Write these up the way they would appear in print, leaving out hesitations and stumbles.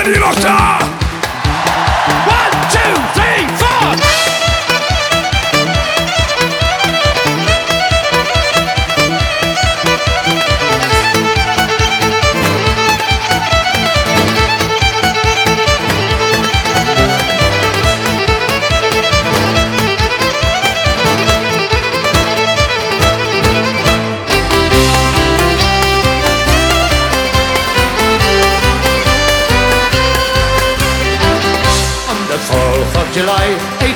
Ready, Doctor? 1, 2, 3, 4. July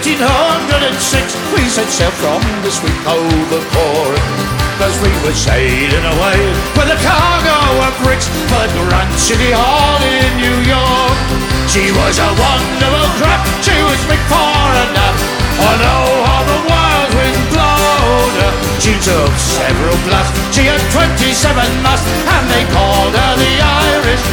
1806 we set sail from the sweet Cove Port, 'cause we were sailing away with a cargo of bricks for Grand City Hall in New York. She was a wonderful craft, she was big for a nap, although how the wild wind blowed her. She took several blasts, she had 27 masts, and they called her the Irish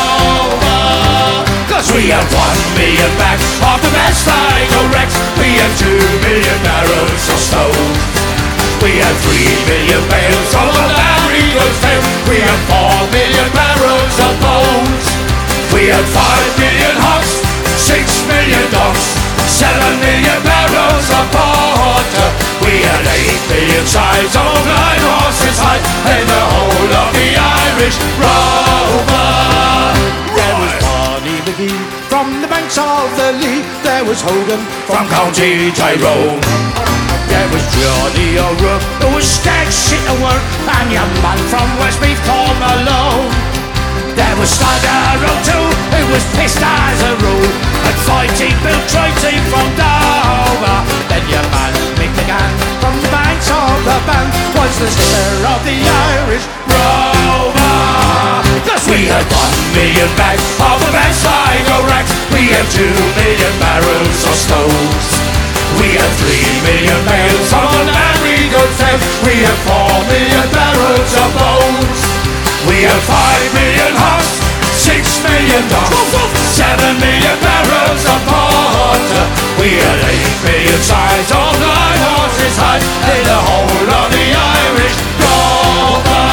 Rover. 'Cause we had 1 million bags of the best Sligo wrecks, we had 2 million barrels of stone, we had 3 million bales of the Larry's tail, we had 4 million barrels of bones, we had 5 million hogs, 6 million dogs, 7 million barrels of porter, we had 8 million sides of blind horses hide in the whole of the Irish Rover. There was Barney McGee from the banks of the Lee, there was Hogan from County Tyrone, there was Johnny O'Rourke who was stag shit at work, and young man from Westmeath called Malone. There was Slider O'Toole who was pissed as a rule, and fighting Bill Triton from Dover. Then your man Mick McGann from the banks of the band was the skipper of the Irish Rover. 'Cause we had 1 million bags of the best Sligo racks, we had 2 million barrels of stones, we had 3 million bales of the Larry's tail, we had 4 million barrels of bones, we had 5 million hogs, 6 million dogs, 7 million barrels of porter, we had 8 million sides of blind horses hide in the whole of the Irish Rover.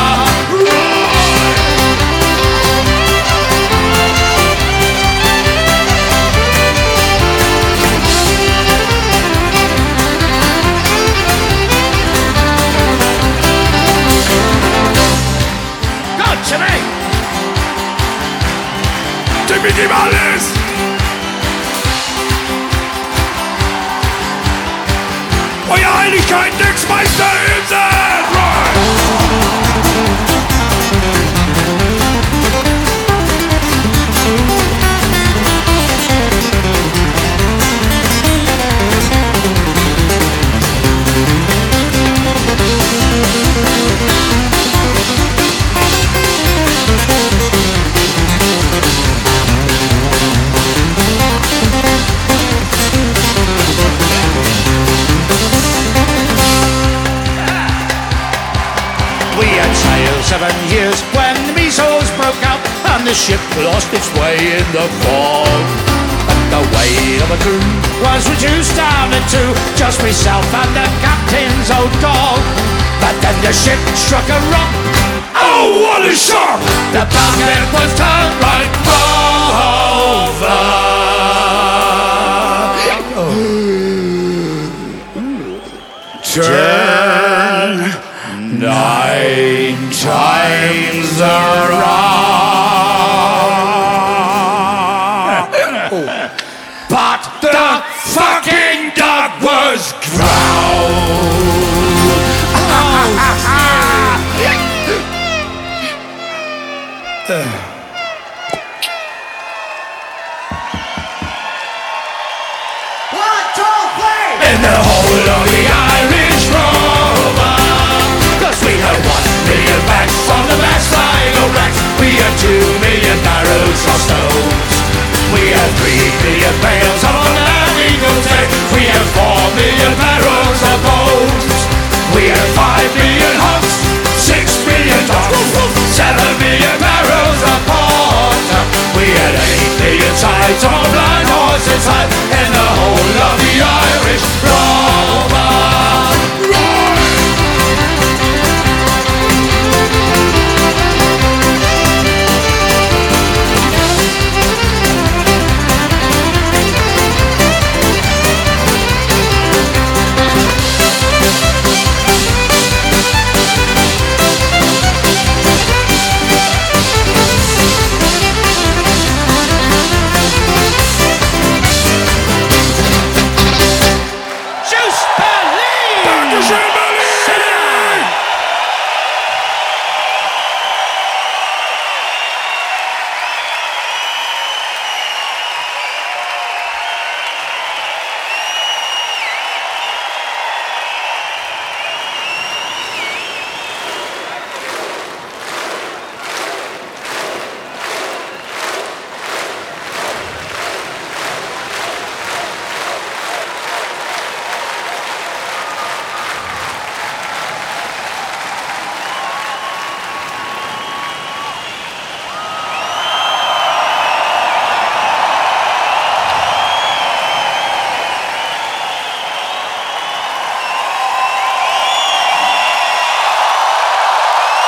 To me, Timmy Gonzalez. Euer Heiligkeit, Nixmeister Inseln! We had sailed 7 years when the measles broke out, and the ship lost its way in the fog. But the weight of a crew was reduced down to 2, just myself and the captain's old dog. But then the ship struck a rock. Oh, what a shock! The bulkhead was turned right over. Turn 9 times around. But the fucking dog was drowned. In the whole of the Irish Rover, 'cause we had 1 million bags on the best Sligo racks, we had 2 million barrels of stones, we had 3 million bales of the Larry's tail, we had 4 million barrels of bones, we had 5 million hogs, 6 million dogs, 7 million barrels of porter, we had 8 million sides of blind horses hide in the whole of the Irish